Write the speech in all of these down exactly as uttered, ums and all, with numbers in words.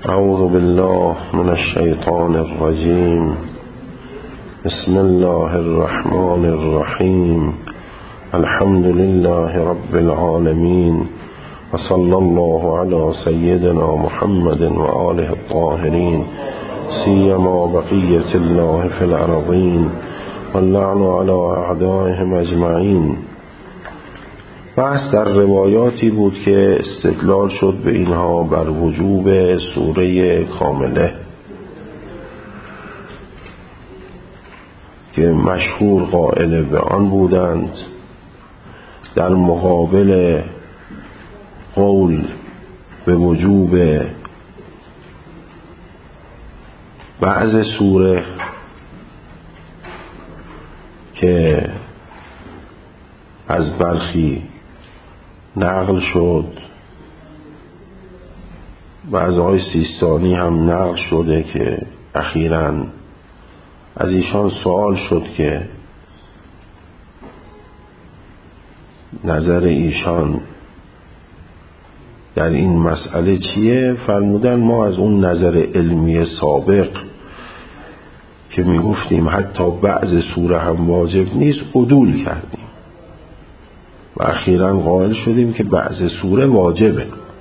اعوذ بالله من الشیطان الرجیم. بسم الله الرحمن الرحیم. الحمد لله رب العالمین و صلی الله علی سیدنا محمد و آله الطاهرین سیما بقیة الله فی الارضین واللعن علی اعدائهم اجمعین. بحث در روایاتی بود که استدلال شد به اینها بر وجوب سوره کامله که مشهور قائل به آن بودند، در مقابل قول به وجوب بعض سوره که از برخی نقل شد و از آقای سیستانی هم نقل شده که اخیراً از ایشان سوال شد که نظر ایشان در این مسئله چیه. فرمودن ما از اون نظر علمی سابق که می گفتیم حتی بعض سوره هم واجب نیست عدول کردیم و اخیراً قائل شدیم که بعض سوره واجبه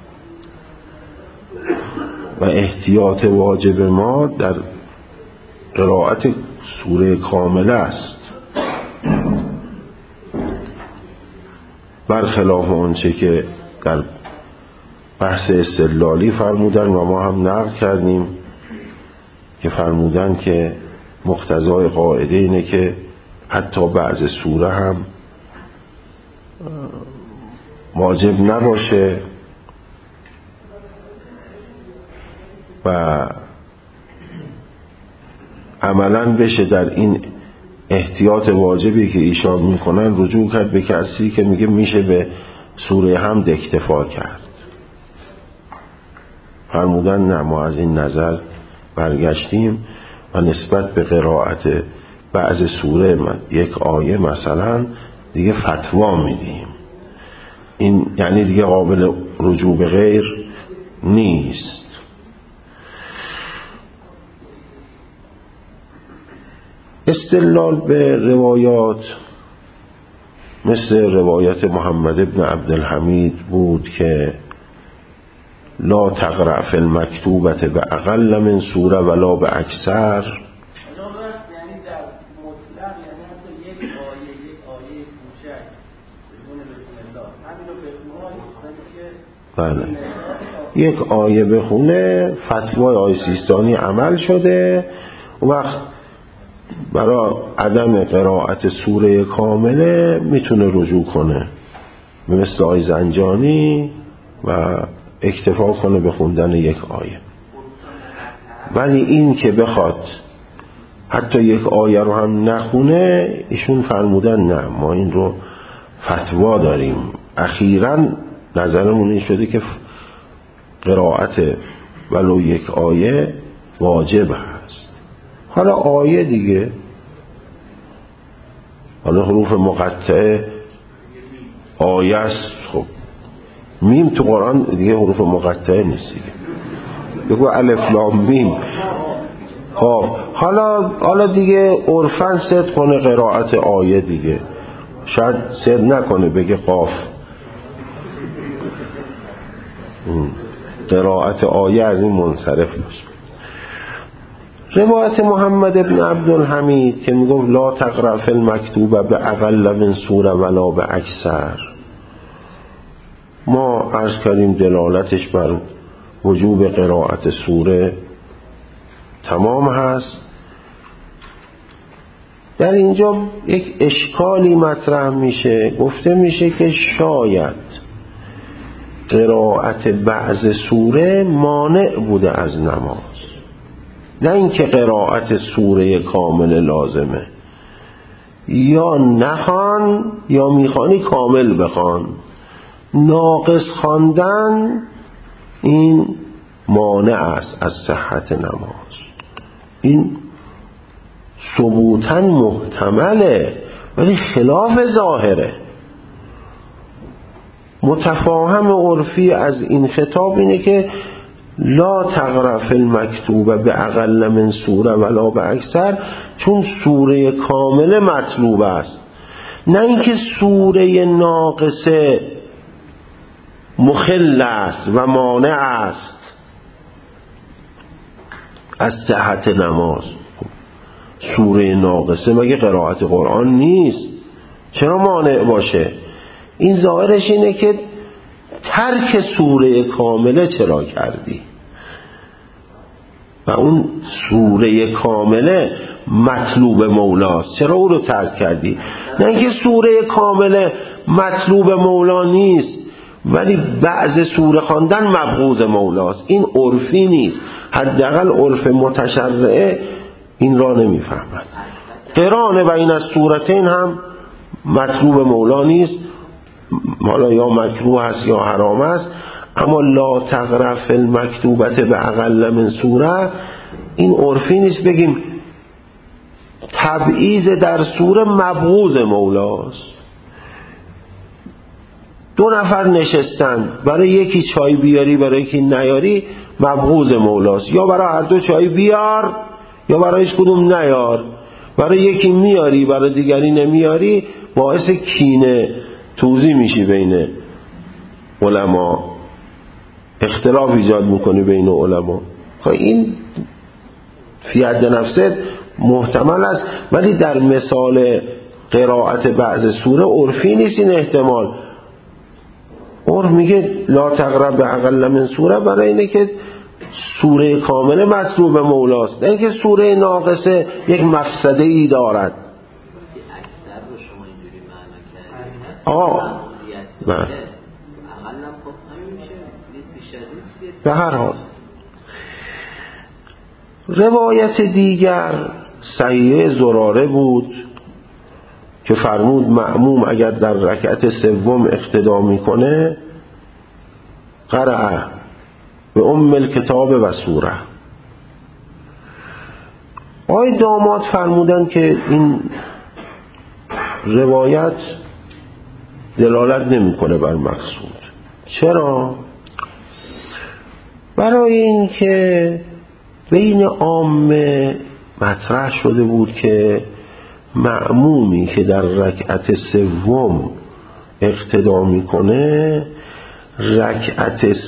و احتیاط واجب ما در قرائت سوره کامله است، برخلاف آنچه که در بحث استدلالی فرمودن و ما هم نقل کردیم که فرمودن که مقتضای قاعده اینه که حتی بعض سوره هم واجب نباشه و عملاً بشه در این احتیاط واجبی که ایشان میکنن رجوع کرد به کسی که میگه میشه به سوره حمد اکتفا کرد. فرمودن نه، ما از این نظر برگشتیم و نسبت به قرائت بعض سوره من یک آیه مثلا دیگه فتوا میدیم، این یعنی دیگه قابل رجوع به غیر نیست. استدلال به روایات مثل روایت محمد ابن عبدالحمید بود که لا تقرأ فی المکتوبة باقل من سوره ولا به اکثر. بله، یک آیه بخونه فتوای آیه سیستانی عمل شده و وقت برای عدم قرائت سوره کامله میتونه رجوع کنه مثل آیه زنجانی و اکتفا کنه به خوندن یک آیه. ولی این که بخواد حتی یک آیه رو هم نخونه، ایشون فرمودن نه، ما این رو فتوا داریم. اخیراً نظرمون این شده که قرائت ولو یک آیه واجب هست. حالا آیه دیگه، حالا حروف مقطعه آیه است، خب میم تو قرآن دیگه حروف مقطعه نیست دیگه، بگو الف لام میم. خب حالا حالا دیگه عرفاً صد کنه قرائت آیه دیگه، شاید صد نکنه بگه قاف. قرائت آیه از این منصرف باشه. روایت محمد ابن عبدالحمید که میگفت لا تقرأ فی المکتوبة باقل من سوره ولا به اکثر، ما عرض کردیم دلالتش بر وجوب قرائت سوره تمام هست. در اینجا یک اشکالی مطرح میشه، گفته میشه که شاید قرائت بعض سوره مانع بوده از نماز، نه اینکه قرائت سوره کامل لازمه، یا نخوان یا میخوانی کامل بخوان، ناقص خواندن این مانع است از صحت نماز. این ثبوتاً محتمله ولی خلاف ظاهره. متفاهم عرفی از این خطاب اینه که لا تقرأ فی المکتوبه به اقل من سوره ولا به اکثر، چون سوره کامله مطلوب است، نه اینکه سوره ناقصه مخل است و مانع است از صحت نماز. سوره ناقصه مگه قرائت قرآن نیست؟ چرا مانع باشه؟ این ظاهرش اینه که ترک سوره کامله چرا کردی؟ و اون سوره کامله مطلوب مولاست، چرا او رو ترک کردی؟ نه اینکه سوره کامله مطلوب مولا نیست ولی بعض سوره خواندن مبغوض مولاست. این عرفی نیست، حداقل عرف متشرعه این را نمیفهمد. قران بین السورتین هم مطلوب مولا نیست، حالا یا مکروه است یا حرام است، اما لا تقرأ فی المکتوبه به اقل من سوره این عرفی نیست بگیم تبعیض در سوره مبغوض مولاست. دو نفر نشستن، برای یکی چای بیاری برای یکی نیاری مبغوض مولاست، یا برای هر دو چای بیار یا برای هیچ کدوم نیار. برای یکی میاری برای دیگری نمیاری باعث کینه توزیع میشی بین علما، اختلاف ایجاد میکنی بین علما. این فی حد نفسه محتمل است، ولی در مثال قرائت بعض سوره عرفی نیست این احتمال. عرف میگه لا تقرأ به اقل من سوره برای اینه که سوره کامله مطلوب مولاست، نه اینکه سوره ناقصه یک مفسده ای دارد. آه نه به هر حال روایت دیگر صحیح زراره بود که فرمود مأموم اگر در رکعت سوم اقتدا میکنه قرأ به ام الکتاب و سوره. آقای داماد فرمودن که این روایت دلالت نمیکنه بر مقصود. چرا؟ برای این که بین عامه مطرح شده بود که مأمومی که در رکعت سوم اقتدا میکنه رکعت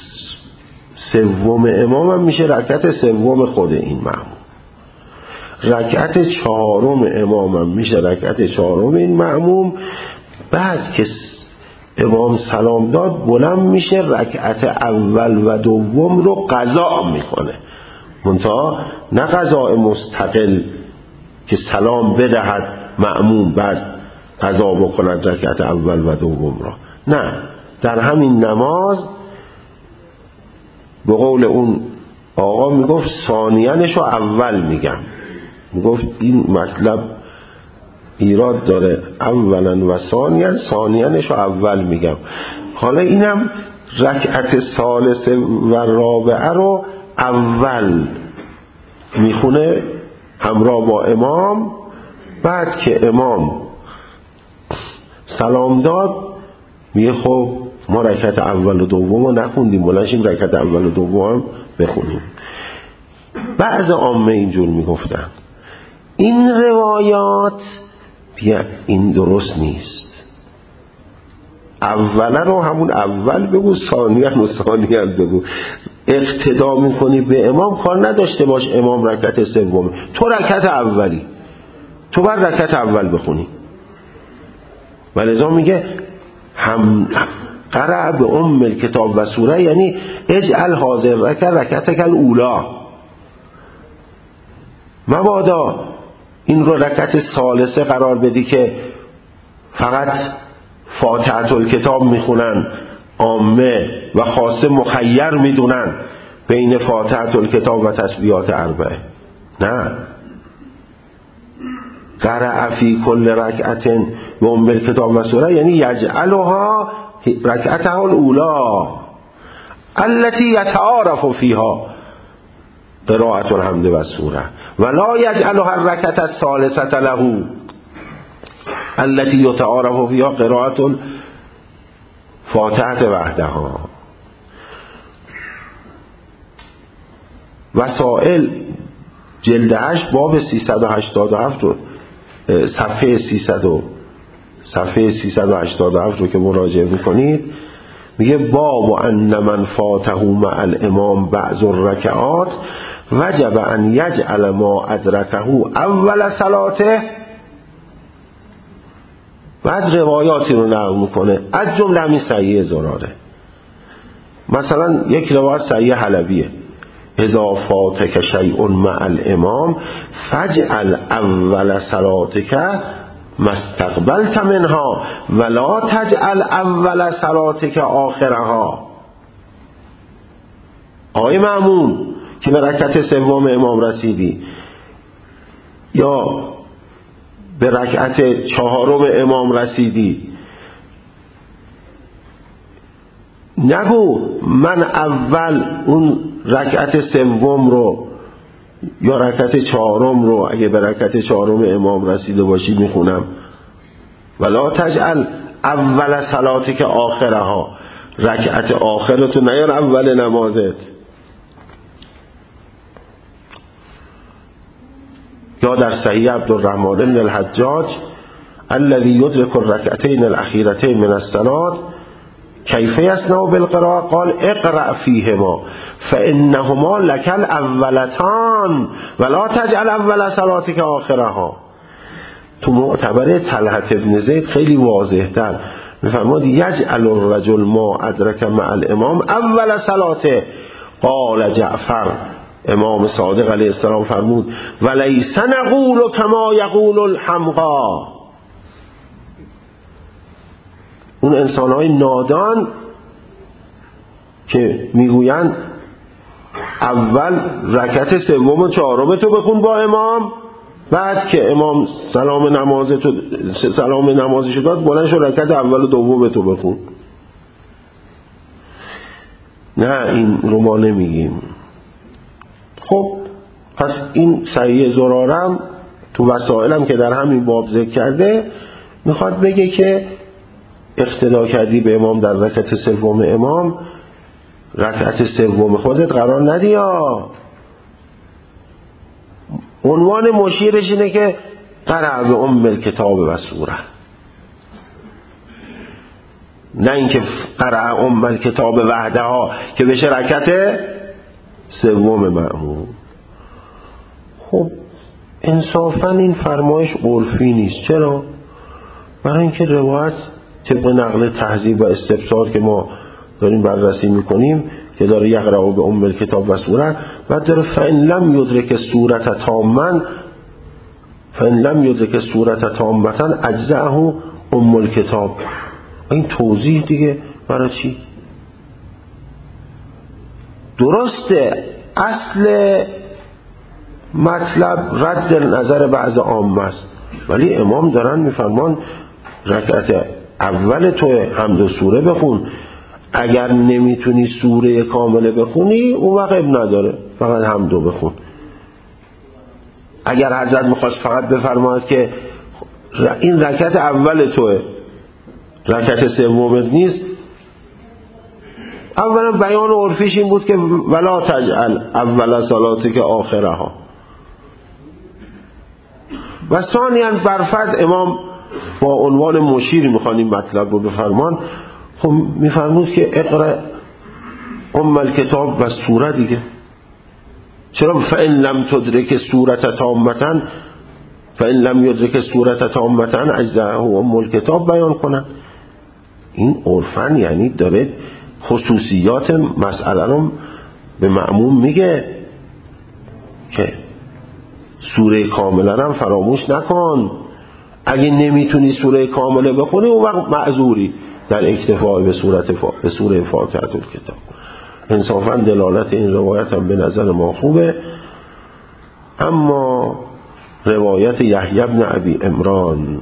سوم امام هم میشه رکعت سوم خود این مأموم، رکعت چهارم امام هم میشه رکعت چهارم این مأموم. بعد که امام سلام داد بلند میشه رکعت اول و دوم رو قضا میکنه، منتها نه قضا مستقل که سلام بدهد مأموم بعد قضا بکند رکعت اول و دوم را، نه، در همین نماز به قول اون آقا میگفت ثانیانش رو اول میگم، میگفت این مطلب ایراد داره، اولا و ثانیان، ثانیانش رو اول میگم. حالا اینم رکعت ثالثه و رابعه رو اول میخونه همراه با امام، بعد که امام سلام داد میگه خب ما رکعت اول و دوم رو نخوندیم، بلنشیم رکعت اول و دوم هم بخونیم. بعض عامه اینجور میگفتن. این روایات بیا این درست نیست، اوله رو همون اول بگو، ثانیه رو ثانیه بگو. اقتدا میکنی به امام، کار نداشته باش امام رکعت سوم، تو رکعت اولی، تو باید رکعت اول بخونی. ولذا میگه هم قرأ به ام الکتاب و سوره، یعنی اجعل حاضر رکع رکعتک الاولا، مبادا این رو رکعت ثالثه قرار بدی که فقط فاتحه الکتاب میخونن عامه و خاصه مخیر میدونن بین فاتحه الکتاب و تسبیحات اربعه. نه، قرأ فی کل رکعت و ام الکتاب و سوره یعنی یجعلها رکعتها الاولا التي يتعارف فيها قراءة الحمد و سوره ولا يجعلها الركعة الثالثة له التي يتعارف فيها قراءة فاتحة وحدها. وسائل جلد هشت باب سیصد و هشتاد و هفت رو صفحه سیصد صفحه سیصد و هشتاد و هفت رو که مراجعه میکنید میگه باب ان من فاته مع الامام بعض الرکعات وجب ان یجعل ما ادرکه اول صلاته. بعد روایاتی رو نقل میکنه از جمله همین صحیح زراره. مثلا یک روایت صحیح حلبیه اذا فاتک شیء مع الامام فاجعل اول صلاتک ما استقبلت منها ولا تجعل اول صلاتک آخرها. آقای مأمون که به رکعت سوم امام رسیدی یا به رکعت چهارم امام رسیدی، نگو من اول اون رکعت سوم رو یا رکعت چهارم رو اگه به رکعت چهارم امام رسیده باشی میخونم، ولا تجعل اول صلاتی که آخرها، رکعت آخرتو نیار اول نمازت. یا در صحیح عبدالرحمن بن الحجاج الذي يدرك الركعتين الاخيرتين من الصلاه كيف يصنع بالقراءه قال اقرأ فيهما فانهما لك الاولتان ولا تجعل اول صلاتك آخرها. تو معتبر طلحة بن زید خیلی واضح تر میفرماد یجعل الرجل ما ادرک مع الامام اول صلاته. قال جعفر امام صادق علیه السلام فرمود ولیس نقول کما یقول الحمقا. اون انسانهای نادان که میگویند اول رکعت سوم و چهارم تو بخون با امام، بعد که امام سلام نماز تو سلام نمازش داد بلند شو رکعت اول و دوم تو بخون. نه این رو ما نمیگیم. خب پس این صحیح زرارم تو وسائلم که در همین باب ذکر کرده میخواد بگه که اقتدا کردی به امام در رکعت سوم امام، رکعت سوم خودت قرار ندی ها. عنوان مشیرش اینه که قرأ به ام الکتاب و سوره، نه اینکه قرأ ام الکتاب وحدها که بشه رکعت سوم مأموم. خب انصافا این فرمایش عرفی نیست. چرا؟ برای اینکه روایت طبق نقل تهذیب و استبصار که ما داریم بررسی میکنیم که داره یقرأ به ام الکتاب و سوره، بعد داره فإن لم یدرک سورة تامًا فإن لم یدرک سورة تامةً اجزأه ام الکتاب. این توضیح دیگه برای چی؟ درسته اصل مطلب رد نظر بعض عامه است، ولی امام دارن میفرمان رکعت اول تو حمد و سوره بخون، اگر نمیتونی سوره کامله بخونی اون وقت اب نداره فقط حمدو بخون. اگر حضرت میخواست فقط بفرماید که این رکعت اول توه رکعت سومت نیست، اولا بیان عرفیش این بود که ولا تجعل اول صلاتک آخرها، و ثانیاً برفرض امام با عنوان مشیر میخوان این مطلب رو بفرمان، خب میفرمود که اقرأ ام الکتاب و سوره دیگه. چرا فإن لم تدرک سورة تامة فإن لم یدرک سورة تامة اجزأه ام الکتاب بیان کنن؟ این عرفاً یعنی داره خصوصیات مسئله رو به مأموم میگه که سوره کامله هم فراموش نکن، اگه نمیتونی سوره کامله بخونی اون وقت معذوری در اکتفاء به سوره فا... به سوره فاتحه الکتاب. انصافا دلالت این روایت هم به نظر ما خوبه. اما روایت یحیی بن ابی عمران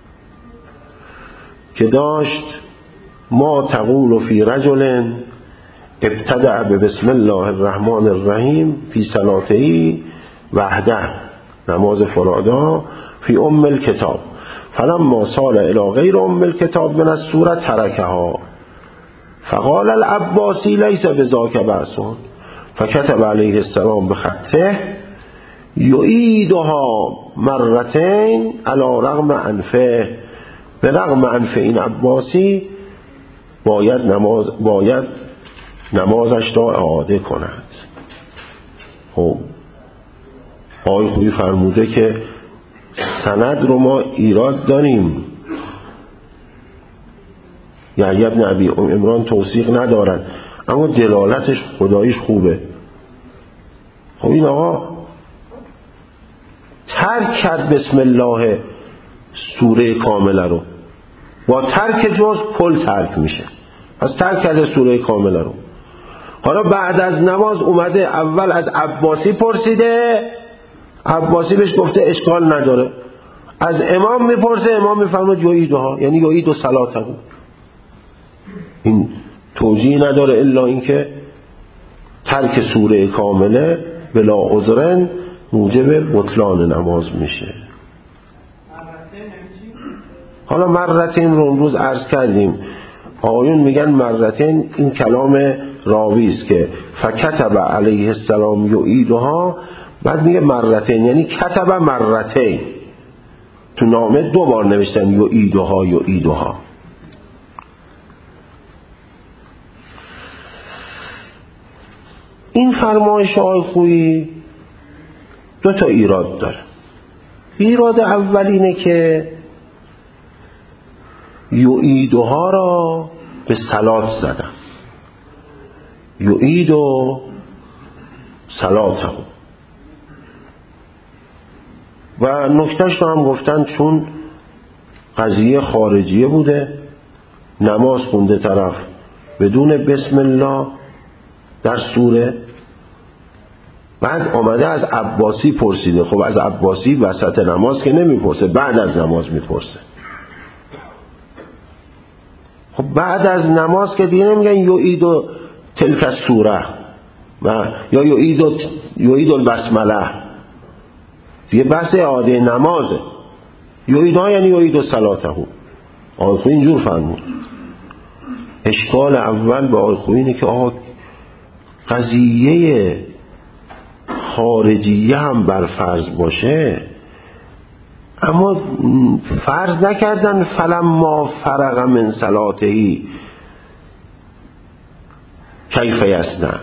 که داشت ما تقول فی رجل ابتدع بسم الله الرحمن الرحیم فی صلاته وحده، نماز فرادا، فی ام الکتاب فلما صار الى غیر ام الکتاب من السوره ترکها فقال العباسی لیس بذاک بأس. فکتب علیه السلام به خطه یعیدها مرتین علی رغم انفه، به رغم انف این عباسی باید نماز باید نمازش را اعاده کند. خب آقای خویی فرموده که سند رو ما ایراد داریم، یحیی بن ابی عمران توثیق ندارن اما دلالتش خداییش خوبه. خب این آقا ترک کرد بسم الله سوره کامله رو، با ترک جز کل ترک میشه، از ترک کرده سوره کامله رو. حالا بعد از نماز اومده اول از عباسی پرسیده، عباسی بهش گفته اشکال نداره، از امام میپرسه، امام میفرماید یعیدها، یعنی یعید و صلاته. این توجیه نداره الا اینکه ترک سوره کامله بلا عذرن موجب بطلان نماز میشه. حالا مرتین رو امروز عرض کردیم، آقایون میگن مرتین این کلام راوی است که فکتب علیه السلام یعیدها، بعد میگه مرتین یعنی کتب مرتین، تو نامه دو بار نوشتن یعیدها یعیدها. این فرمایش آقای خویی دو تا ایراد داره. ایراد اول اینه که یعیدها را به صلات زدن، یعید و صلاته، و نکتهش رو هم گفتن چون قضیه خارجیه بوده، نماز خونده طرف بدون بسم الله در سوره، بعد آمده از عباسی پرسیده. خب از عباسی وسط نماز که نمیپرسه، بعد از نماز میپرسه. خب بعد از نماز که دیگه نمیگن یعید و تلک السوره و یا یعید و یعید البسمله، دیگه بحث اعاده نمازه. یعیدها یعنی یعید و صلاته. آقای خویی اینجور فرمود. اشکال اول به آقای خویی اینه که آقا قضیه خارجیه هم بر فرض باشه، اما فرض نکردن فلما فرغ من صلاتهی کیف یصنع.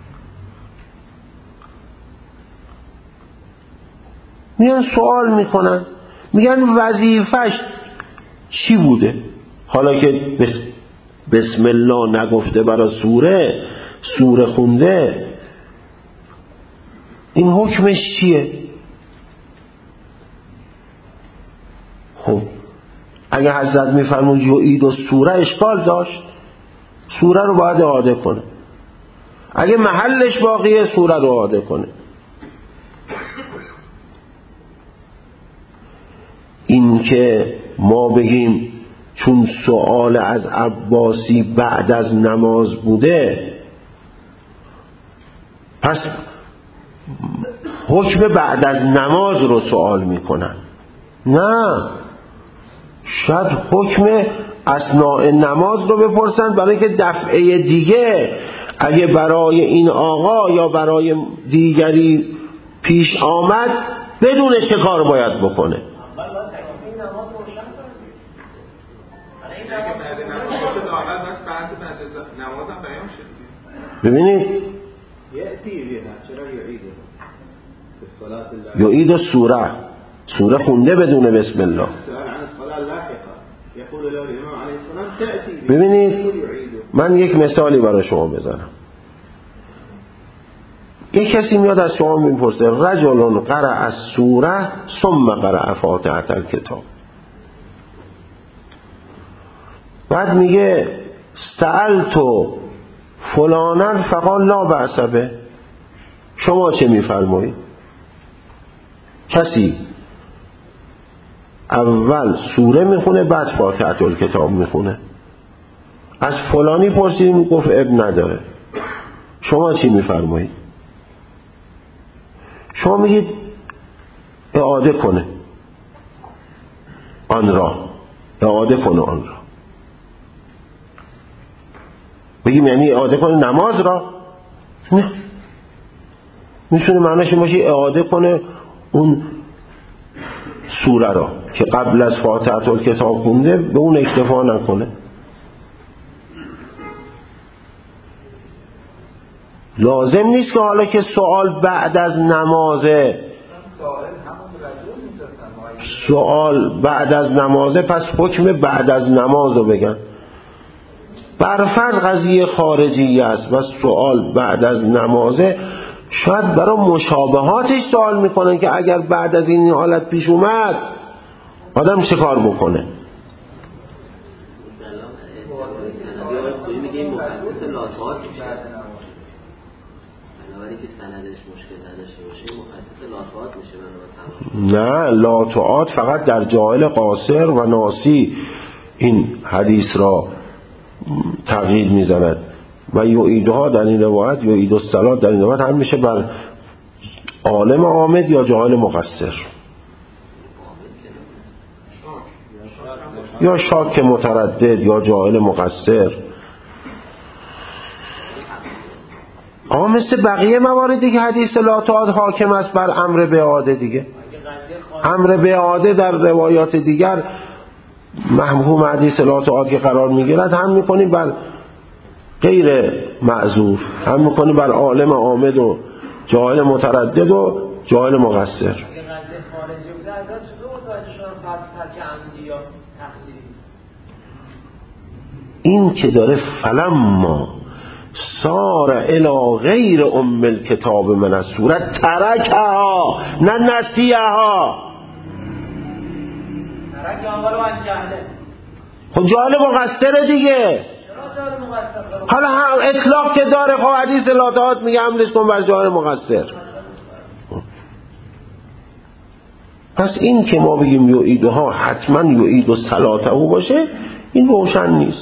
میان سوال میکنن، میگن وظیفش چی بوده؟ حالا که بسم الله نگفته برای سوره، سوره خونده، این حکمش چیه؟ خب اگه حضرت میفرمود یعید و سوره اشکال داشت، سوره رو باید اعاده کنه. اگه محلش باقیه سوره رو اعاده کنه. این که ما بگیم چون سوال از عباسی بعد از نماز بوده پس حکم بعد از نماز رو سوال میکنن، نه، شاید حکم اثناء نماز رو بپرسن، برای که دفعه دیگه اگه برای این آقا یا برای دیگری پیش آمد بدون چه کار باید بکنه. ببینید یعید سوره، سوره خونده بدون بسم الله. ببینید من یک مثالی برای شما بزنم. یک کسی میاد از شما میپرسه رجل قرأ السوره ثم قرأ فاتحه الکتاب، بعد میگه سألت فلانا فقال لا بأس به، شما چه میفرمایید؟ کسی اول سوره میخونه بعد فاتحه الکتاب میخونه، از فلانی پرسیدیم گفت اب نداره، شما چی میفرمایید؟ شما میگید اعاده کنه آن را، اعاده کنه آن را. بگیم یعنی اعاده کنه نماز را؟ نه، میتونه معنیش باشه اعاده کنه اون سوره را که قبل از فاتحه الکتاب خونده به اون اکتفا نکنه. لازم نیست که حالا که سوال بعد از نمازه سوال بعد از نمازه پس حکم بعد از نماز رو بگن. برفرض قضیه خارجی است و سوال بعد از نمازه، شاید برای مشابهاتش سوال میکنن که اگر بعد از این حالت پیش اومد آدم چه کار بکنه. نه، لاتعات فقط در جاهل قاصر و ناسی این حدیث را تغییر میزند و یعیدها در این روایت، یعید الصلات در این روایت هم میشه بر عالم عامد یا جاهل مقصر یا شاک متردد یا جاهل مقصر. آقا مثل بقیه مواردی که حدیث لاتعات حاکم است بر امر به اعاده دیگه. امر به اعاده در روایات دیگر مفهوم حدیث لاتعات که قرار میگیرد هم میکنیم بر غیر معذور، هم میکنیم بر عالم عامد و جاهل متردد و جاهل مقصر. این که داره فلما سار الی غیر ام الکتاب من السوره ترکها نه نسیها. خب جاهل مقصره دیگه. حالا اطلاق که داره خب حدیث لاتعات میگه حملش کن بر جاهل مقصر. پس این که ما بگیم یعیدها حتما یعید و صلاته باشه این روشن نیست.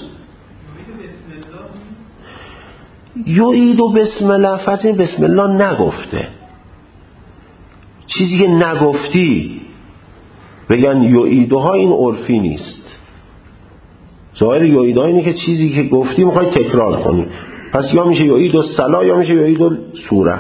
یعید و بسم الله فتح بسم الله نگفته. چیزی که نگفتی بگن یعیدها این عرفی نیست. ظاهر یعیدها اینه که چیزی که گفتی میخوای تکرار کنی، پس یا میشه یعید و صلا یا میشه یعید و سوره.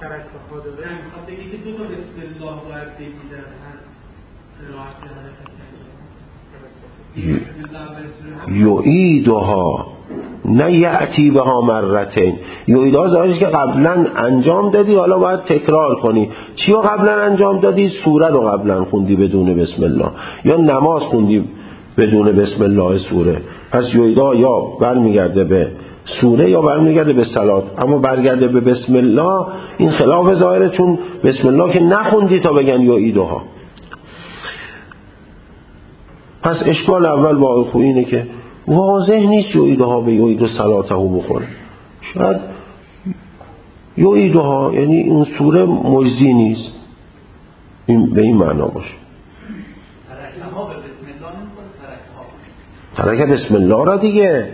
یعیدها نه یعتی بها مرتين. یعیدها ظاهرش که قبلا انجام دادی حالا باید تکرار کنی. چی رو قبلا انجام دادی؟ سوره رو قبلا خوندی بدون بسم الله یا نماز خوندی بدون بسم الله سوره. پس یعیدها یا برمیگرده به سوره یا برمیگرده به صلات. اما برگرده به بسم الله این خلاف ظاهره، چون بسم الله که نخوندی تا بگن یعیدها. پس اشکال اول با خوی اینه که واضح نیست یعیدها به یعید و صلاته بخوره. شاید یعیدها یعنی این سوره مجزی نیست، این به این معنا باشه. ترک بسم الله را دیگه.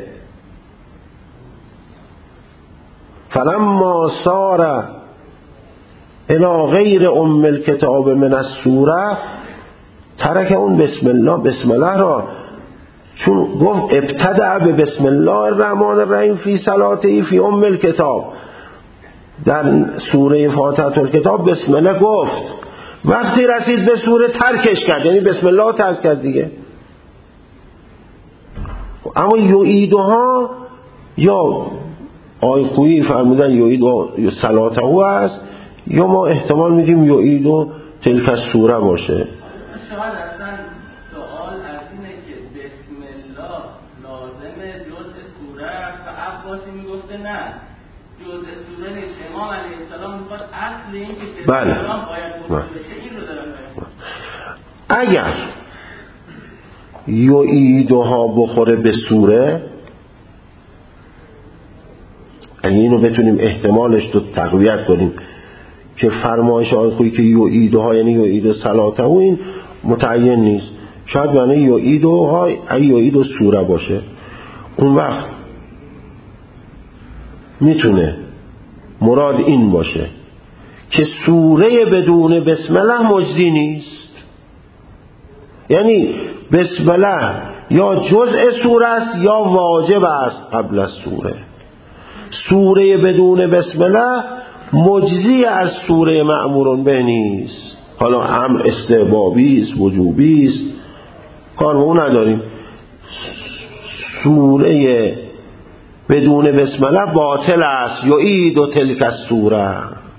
فلما سار الی غیر ام الکتاب من السوره ترک اون بسم الله بسم الله را، چون گفت ابتدع به بسم الله الرحمن الرحیم فی صلاته فی ام الکتاب، در سوره فاتحه الکتاب بسم الله گفت، وقتی رسید به سوره ترکش کرد، یعنی بسم الله ترک کرد دیگه. اما یعیدها یا آی خویی فرمودن یعید و صلاته است، یا ما احتمال میدیم یعید و تلک السوره باشه. بله. اگر یعیدها بخوره به سوره، اگه اینو بتونیم احتمالش رو تقویت کنیم که فرمایش آقای خویی که یعیدها یعنی یعید و صلاته و این متعین نیست، شاید معنی یعیدها ای یعید و سوره باشه، اون وقت میتونه مراد این باشه که سوره بدون بسم الله مجزی نیست. یعنی بسم الله یا جزء سوره است یا واجب است قبل از سوره. سوره بدون بسم الله مجزی از سوره مأمورون به نیست. حالا امر استحبابی است، وجوبی است، کار به اون نداریم. سوره بدون بسم الله باطل است. یعید و تلک السوره.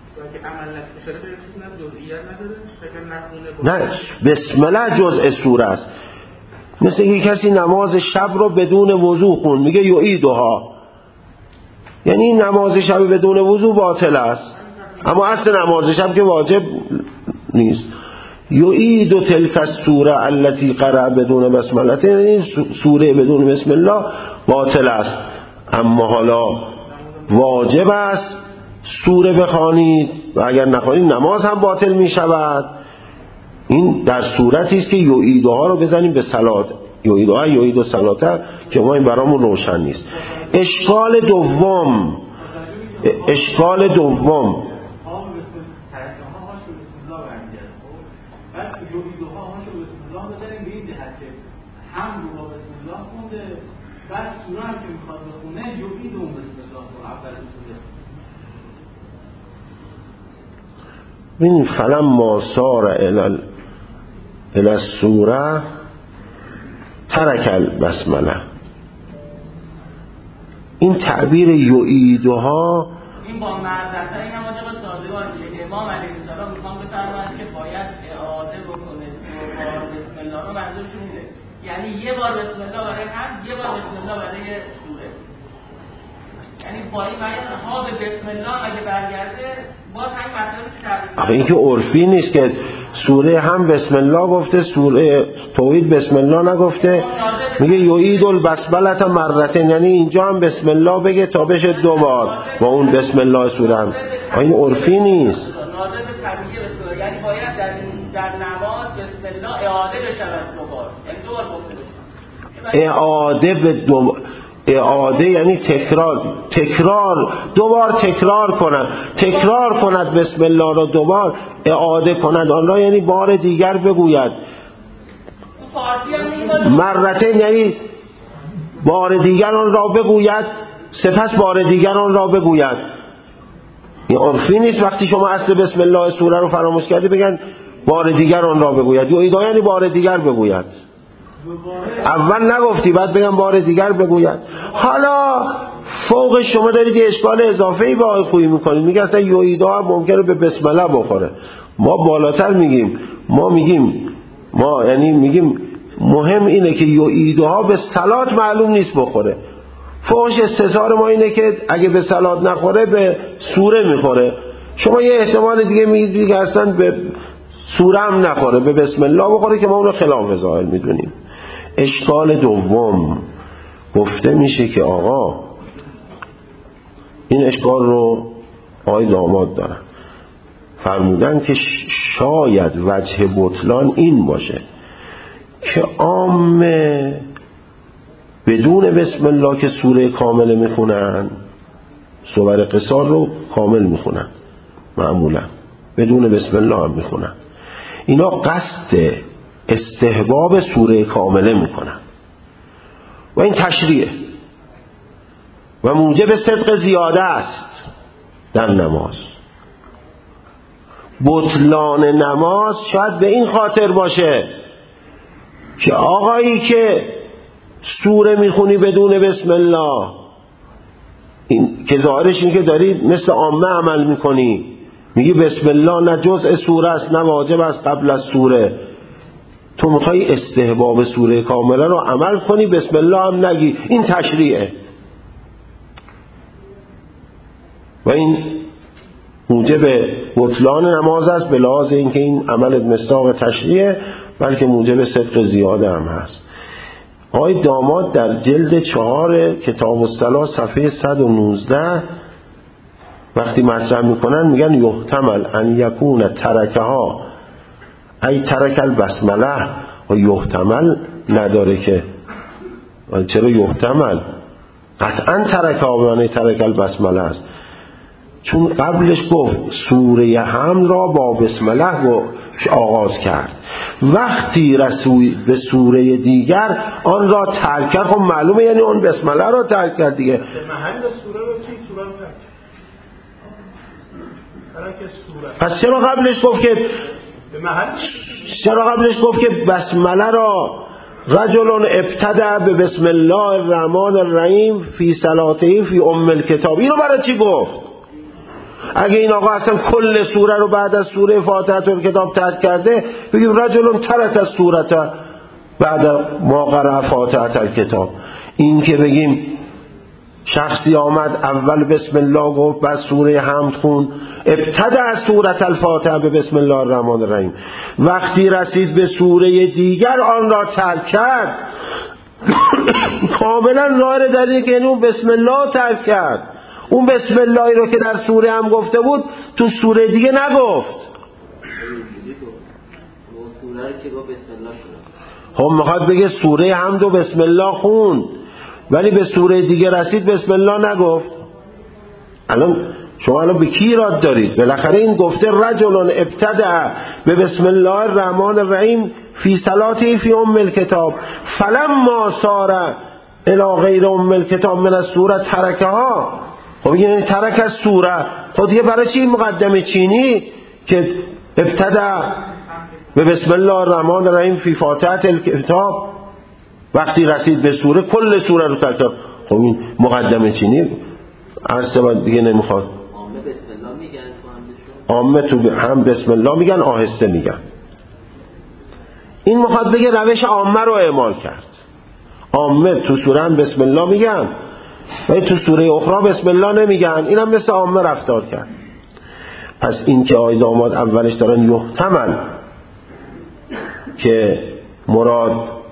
نه، بسم الله جزء سوره است. مثل اینکه کسی نماز شب رو بدون وضو خون، میگه یعیدها، یعنی این نماز شب بدون وضو باطل است، اما اصل نماز شب که واجب نیست. یعید و تلک السوره التي قرأ بدون بسم الله، یعنی سوره بدون بسم الله باطل است. اما حالا واجب است سوره بخوانید و اگر نخوانید نماز هم باطل می شود. این در صورتی است که یعیدها رو بزنیم به صلات، یعیدها یعید و صلاته، که ما این برامون روشن نیست. اشکال دوم اشکال دوم بعد سوره هم که میخواد بخونه یعید اون بسم الله رو اول سوره. این فلما سار الی الی السوره ترک البسمله. این تعبیر یعیدها این با معذرت این هم آجا سازگار میشه که امام علیه السلام میخوام بفرمایند که باید اعاده بکنه بار بسم الله رو. منظورشون اینه یعنی یه بار بسم الله برای هم، یه بار بسم الله برای سوره. یعنی با این بیان ها به بسم الله اگه برگرده باز همین مطلبی که تعریف. آخه این که عرفی نیست که سوره هم بسم الله گفته، سوره توحید بسم الله نگفته. میگه یعید البسمله مرتين، یعنی اینجا هم بسم الله بگه تا بشه دو بار با اون بسم الله سوره هم. این عرفی نیست. ناظر به تبیه به یعنی باید در در نماز بسم الله اعاده بشود دو بار، یعنی دو بار گفته بشه. اعاده به دو اعاده یعنی تکرار، تکرار دوبار تکرار کند، تکرار کند بسم الله را دوبار، اعاده کند آن را یعنی بار دیگر بگوید. مرتين یعنی بار دیگر آن را بگوید، سپس بار دیگر آن را بگوید. این عرفی نیست وقتی شما اصل بسم الله سوره رو فراموش کردی بگن بار دیگر آن را بگوید. یعیدها یعنی بار دیگر بگوید. اول نگفتی بعد بگم بار دیگر بگوید. حالا فوق شما دارید یه اشکال اضافه‌ای با آقای خویی میکنید، میگه اصلا یعیدها ممکنه به بسم الله بخوره. ما بالاتر میگیم، ما میگیم ما یعنی میگیم مهم اینه که یعیدها به صلات معلوم نیست بخوره. فوقش استظهار ما اینه که اگه به صلات نخوره به سوره میخوره. شما یه احتمال دیگه میگید که اصلا به سوره هم نخوره، به بسم الله بخوره، که ما اون رو خلاف ظاهر میدونیم. اشکال دوم گفته میشه که آقا این اشکال رو آقای داماد دارن، فرمودن که شاید وجه بطلان این باشه که عامه بدون بسم الله که سوره کامل میخونن، سور قصار رو کامل میخونن، معمولا بدون بسم الله هم میخونن، اینا قصد استحباب سوره کامله میکنن و این تشریعه و موجب صدق زیاده است در نماز. بطلان نماز شاید به این خاطر باشه که آقایی که سوره میخونی بدون بسم الله، این که ظاهرش این که دارید مثل عامه عمل میکنی، میگی بسم الله نه جزء سوره است نه واجب است قبل از سوره، تو میخوای استحباب سوره کامله رو عمل کنی، بسم الله هم نگی، این تشریعه و این موجب بطلان نماز است، به لحاظ اینکه این عمل مصداق تشریعه بلکه موجب صدق زیاده هم هست. آقای داماد در جلد چهار کتاب الصلاة صفحه صد و نوزده وقتی مطرح میکنن میگن یحتمل ان یکون ترکها ای ترک البسمله، و یحتمل نداره که چرا یحتمل؟ قطعا ترکها معنی ترک البسمله است، چون قبلش گفت سوره حمل را با بسم الله آغاز کرد، وقتی رسول به سوره دیگر آن را ترک کرد، خب معلومه یعنی اون بسم الله را ترک کرد دیگه. به محل سوره رو چی سوره رو ترک پس چرا قبلش گفت که چرا قبلش گفت که بسمله را رجل ابتدع به بسم الله الرحمن الرحیم فی صلاته فی ام الکتاب؟ اینو برای چی گفت؟ اگه این آقا اصلا کل سوره رو بعد از سوره فاتحه الکتاب ترک کرده، بگیم رجل ترک از سوره بعد ما قرأ فاتحه الکتاب. این که بگیم شخصی آمد اول بسم الله گفت بعد سوره حمد خون، ابتدع از سوره الفاتحه به بسم الله الرحمن الرحیم، وقتی رسید به سوره دیگر آن را ترک کرد، کاملا ظاهر دلیل که اون بسم الله ترک کرد. اون بسم الله رو که در سوره هم گفته بود تو سوره دیگه نگفت. خب میخواد بگه سوره حمد و بسم الله خوند ولی به سوره دیگه رسید بسم الله نگفت. الان شما الان به کی ایراد دارید؟ بالاخره این گفته رجل ابتدع به بسم الله الرحمن الرحیم فی صلاته فی ام الکتاب فلما صار الی غیر ام الکتاب من السوره ترکها. خب یعنی ترک از سوره. خب دیگه برای چی مقدمه چینی که ابتدع به بسم الله الرحمن الرحیم فی فاتحه الکتاب، وقتی رسید به سوره کل سوره رو ترک کرد؟ خب این مقدمه چینی عرض دیگه نمیخواد. عامه بسم الله میگن تو عامه تو هم بسم الله میگن، آهسته میگن. این میخواد بگه روش عامه رو اعمال کرد. عامه تو سوره هم بسم الله میگن ولی تو سوره اخرى بسم الله نمیگن. اینم مثل عامه رفتار کرد. پس این که آیه داماد اولش دارن یحتمل که مراد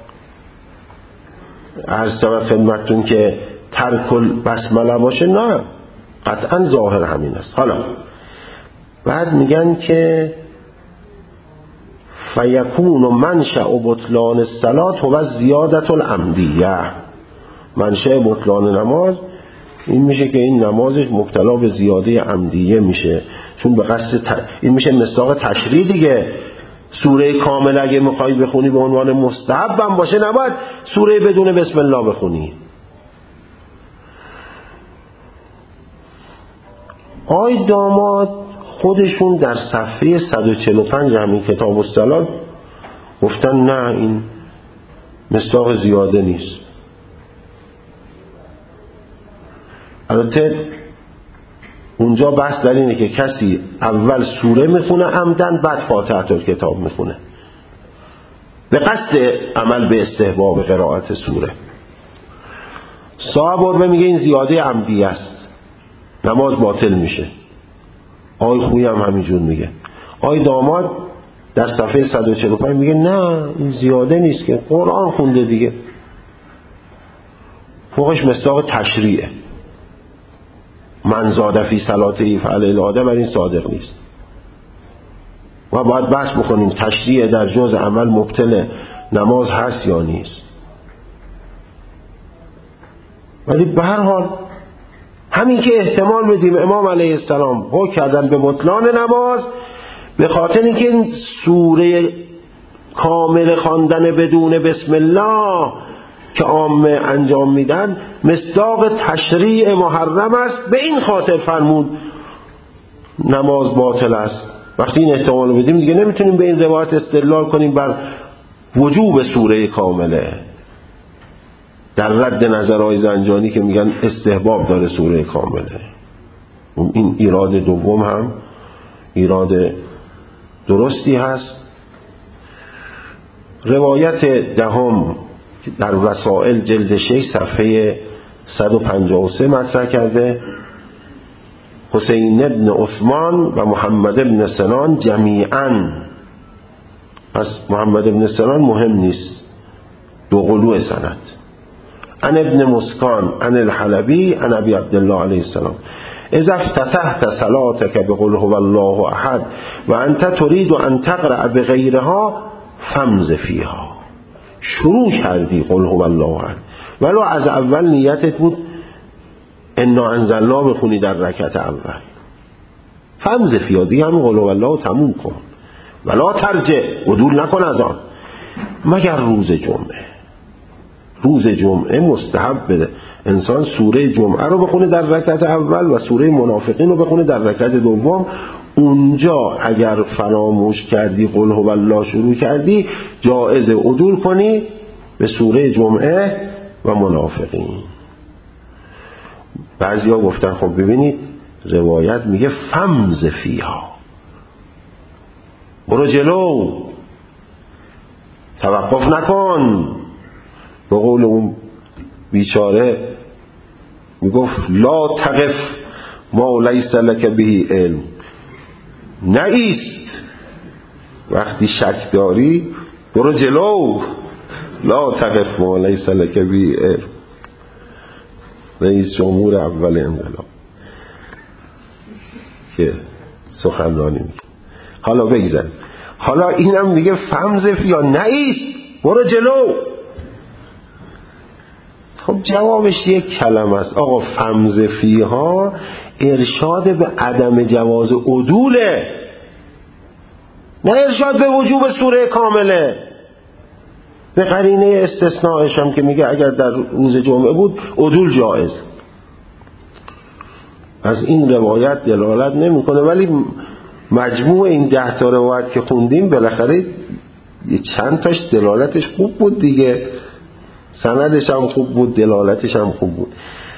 عرض شود خدمتتون که ترک البسمله باشه، نه، قطعا ظاهر همین است. حالا بعد میگن که فیکون منشأ بطلان الصلاة هو زیادت العمدیه. منشأ بطلان نماز این میشه که این نمازش مبتلا به زیاده عمدیه میشه، چون به قصد ت... این میشه مصداق تشریع دیگه. سوره کامل اگه میخوای بخونی به عنوان مستحب هم باشه نباید سوره بدون بسم الله بخونی. آی داماد خودشون در صفحه صد و چهل و پنج همین کتاب الصلاة گفتن نه، این مصداق زیاده نیست. البته اونجا بحث در اینه که کسی اول سوره میخونه عمدن بعد فاتحه الکتاب میخونه به قصد عمل به استحباب قرائت سوره. صاحب عربه میگه این زیاده عمدی است، نماز باطل میشه. آی خویی هم همینجور میگه. آی داماد در صفحه صد و چهل و پنج میگه نه، این زیاده نیست که قرآن خونده دیگه، فوقش مصداق تشریعه. من زاد فی صلاته فعلی العاده بر این صادق نیست. و باید بحث بکنیم تشریع در جز عمل مبطل نماز هست یا نیست. ولی به هر حال همین که احتمال بدیم امام علیه السلام حکم کردن به بطلان نماز به خاطر اینکه این سوره کامل خواندن بدون بسم الله که عامه انجام میدن مصداق تشریع محرم است، به این خاطر فرمود نماز باطل است. وقتی این احتمال بدیم دیگه نمیتونیم به این روایت استدلال کنیم بر وجوب سوره کامله، در رد نظرهای زنجانی که میگن استحباب داره سوره کامله. این ایراد دوم هم ایراد درستی هست. روایت دهم در وسائل جلد شش صفحه صد و پنجاه و سه مطرح کرده. حسین ابن عثمان و محمد ابن سنان جمیعاً، پس محمد ابن سنان مهم نیست، دو قلوع سند. عن ابن مسکان عن الحلبی عن ابی عبدالله علیه السلام اذا افتتحت صلاتك بقل هو الله احد و انت تريد ان تقرأ بغیرها فمز فیها. شروع کردی قل هو الله احد ولو از اول نیتت بود انا انزلنا بخونی در رکعت اول، فمز فیها دیگه همین قل هو الله تموم کن، ولا ترجع، عدول نکن از آن مگر روز جمعه. روز جمعه مستحب بده انسان سوره جمعه رو بخونه در رکعت اول و سوره منافقین رو بخونه در رکعت دوم. اونجا اگر فراموش کردی قل هو الله شروع کردی جایز عدول کنی به سوره جمعه و منافقین. بعضیا گفتن خب ببینید روایت میگه فمز فیها، برو جلو، توقف نکن. به قول اون بیچاره میگفت لا تقف ما لیس لک به علم، نایست وقتی شک داری برو جلو، لا تقف ما لیس لک به علم. رئیس جمهور اول انقلاب که سخنرانی میگه. حالا بگذاریم، حالا اینم میگه فمز فیا، نایست برو جلو. خب جوابش یک کلمه است آقا، فمز فیها ارشاد به عدم جواز عدوله، نه ارشاد به وجوب سوره کامله. به قرینه استثناءش هم که میگه اگر در روز جمعه بود عدول جایز. از این روایت دلالت نمیکنه، ولی مجموع این ده تا روایت که خوندیم بالاخره چند تاش دلالتش خوب بود دیگه، سندش هم خوب بود، دلالتش هم خوب بود.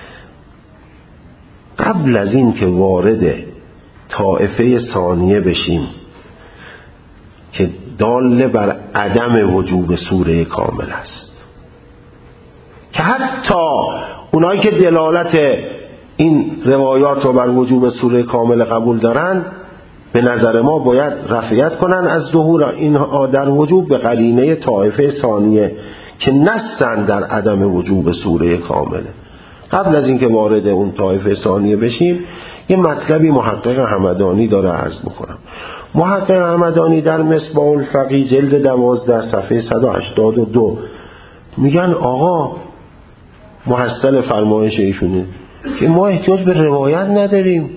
قبل از این که وارد طائفه ثانیه بشیم که دال بر عدم وجوب سوره کامل است، که حتی اونایی که دلالت این روایات رو بر وجوب سوره کامل قبول دارن به نظر ما باید رفعیت کنن از ظهور اینها در وجوب به قرینه طائفه ثانیه که نستن در عدم وجوب سوره کامله. قبل از اینکه وارد اون طائفه ثانیه بشیم یه مطلبی محقق همدانی داره عرض میکنم. محقق همدانی در مصباح الفقیه جلد دوازده صفحه صد و هشتاد و دو میگن آقا محصل فرمایش ایشونه که ما احتیاج به روایت نداریم،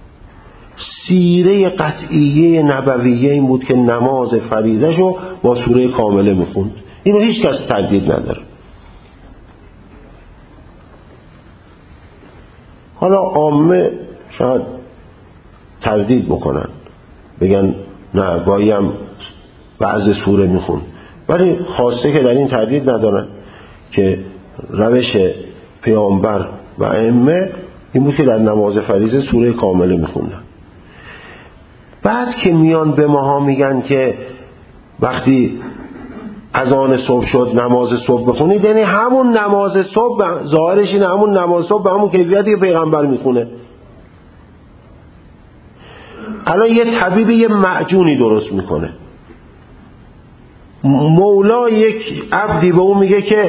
سیره قطعیه نبویه این بود که نماز فریضه شو با سوره کامله میخوند. اینو هیچ کس تردید نداره. حالا عامه شاید تردید بکنن، بگن نه گاهیم بعض سوره میخون، ولی خواسته که در این تردید ندارن که روش پیامبر و ائمه این بود که در نماز فریضه سوره کامله میخوندن. بعد که میان به ماها میگن که وقتی اذان صبح شد نماز صبح بخونید، یعنی همون نماز صبح ظاهرش اینه همون نماز صبح به همون کیفیتی پیغمبر میخونه. الان یه طبیب یه معجونی درست میکنه، مولا یک عبدی به اون میگه که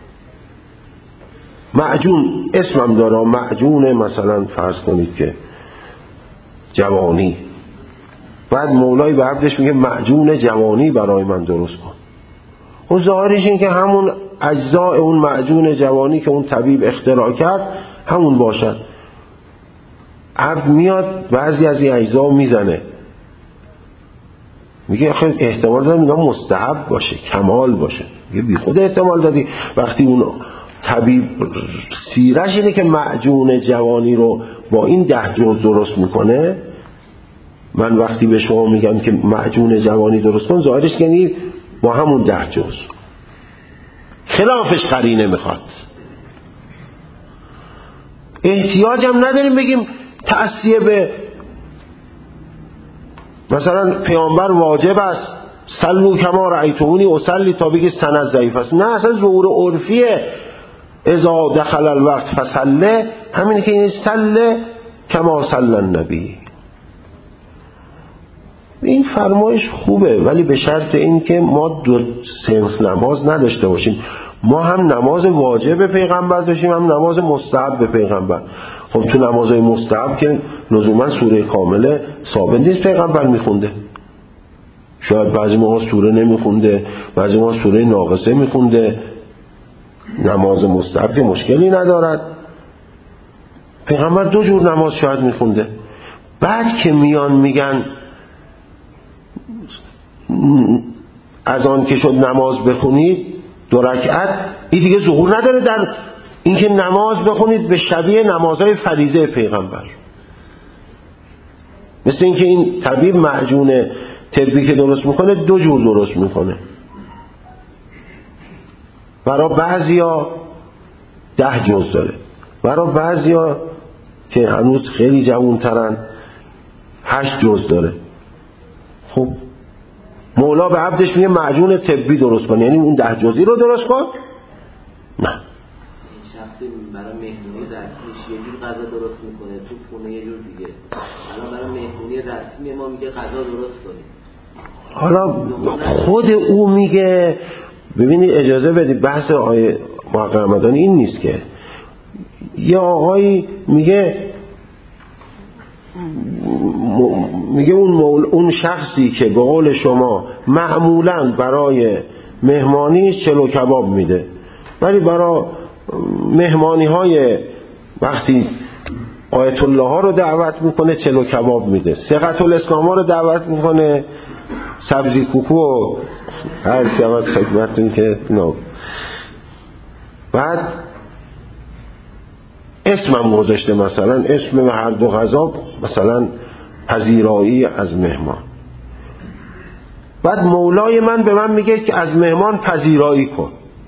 معجون اسمم داره، معجون مثلا فرض کنید که جوانی، بعد مولای به عبدش میگه معجون جوانی برای من درست کن. و ظاهرش این که همون اجزاء اون معجون جوانی که اون طبیب اختراع کرد همون باشد. عبد میاد بعضی از این اجزا میزنه، میگه خیلی احتمال داره میگه مستحب باشه، کمال باشه. میگه بی خود احتمال دادی. وقتی اون طبیب سیرش اینه که معجون جوانی رو با این ده جز درست میکنه، من وقتی به شما میگم که معجون جوانی درست کن ظاهرش یعنی با همون ده جز، خلافش قرینه میخواد. احتیاج هم نداریم بگیم تأسیه به مثلا پیامبر واجب است صلوا کما رأیتمونی اصلی تا بگی سند ضعیف است. نه، اصلا ظهور عرفیه اذا دخل الوقت فصله، همینه که این صله کما صلی النبی. این فرمایش خوبه، ولی به شرط این که ما دو سنس نماز نداشته باشیم. ما هم نماز واجب پیغمبر داشتیم، هم نماز مستحب به پیغمبر. خب تو نمازهای مستحب که لزوما سوره کامله ثابت نیست پیغمبر میخونده، شاید بعضی موقع سوره نمیخونده، بعضی موقع سوره ناقصه میخونده. نماز مستحب که مشکلی ندارد، پیغمبر دو جور نماز شاید میخونده. بعد که میان میگن از آن که شد نماز بخونید، دو رکعت این دیگه ظهور نداره در اینکه نماز بخونید به شبیه نمازهای فریضه پیغمبر. مثل اینکه این طبیب معجون طبی که درست میکنه دو جور درست میکنه. برای بعضیا ده جز داره، برای بعضیا که هنوز خیلی جوانترن هشت جز داره. خب مولا به عبدش میگه معجون طبی درست کن، یعنی اون ده جزی رو درست کن؟ نه. شخصی برای مهمونی رسمیش یه جور غذا درست میکنه، تو خونه یه جور دیگه. الان برای مهمونی رسمی ما میگه غذا درست کنید. حالا خود او میگه، ببینید اجازه بدید بحث آیه محقق رمضانی این نیست که یه آقایی میگه میگه اون مول اون شخصی که به قول شما معمولاً برای مهمانی چلو کباب میده، ولی برای مهمانی های وقتی آیت الله ها رو دعوت میکنه چلو کباب میده، ثقت الاسلام ها رو دعوت میکنه سبزی کوکو و هر شود خدمتون که نو. بعد اسمم گذاشته، مثلا اسم هر دو غذا مثلا پذیرایی از مهمان. بعد مولای من به من میگه که از مهمان پذیرایی کن.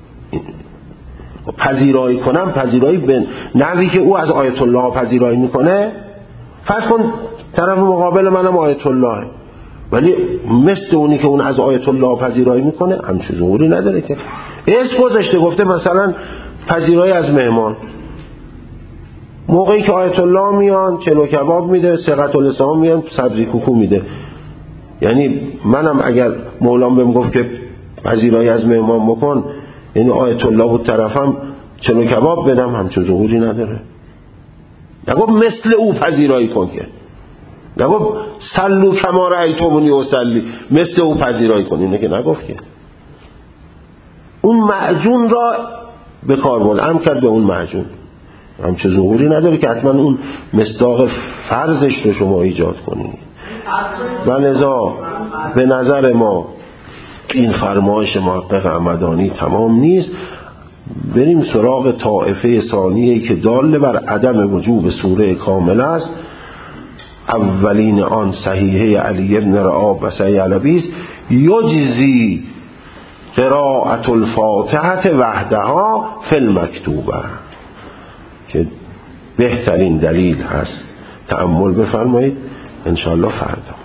پذیرایی کنم، پذیرایی به نحوی که او از آیت الله پذیرایی میکنه. فرض کن طرف مقابل منم آیت الله، ولی مثل اونی که اون از آیت الله پذیرایی میکنه همچون ظهوری نداره که. اسم گذاشته گفته مثلا پذیرایی از مهمان. موقعی که آیت الله میان چلو کباب میده، ثقت الاسلام میان سبزی کوکو میده. یعنی منم اگر مولام بهم گفت که پذیرایی از مهمان بکن، یعنی آیت الله بود طرفم چلو کباب بدم، همچون ظهوری نداره. نگفت مثل او پذیرایی کن که، نگفت صلو کما رأیتمونی اصلی مثل او پذیرایی کن، اینه که نگفت که. اون معجون را به کار برد، ام کرد به اون معجون، همچه ظهوری نداره که حتما اون مصداق فرضش رو شما ایجاد کنید. و لذا به نظر ما این فرمایش محقق همدانی تمام نیست. بریم سراغ طائفه ثانیه‌ای که داله بر عدم وجوب سوره کامل است. اولین آن صحیحه علی بن رعاب و صحیح علوی است. یجزی قراءة الفاتحه وحدها فی المکتوبه، که بهترین دلیل هست. تأمل بفرمایید انشاءالله فردا.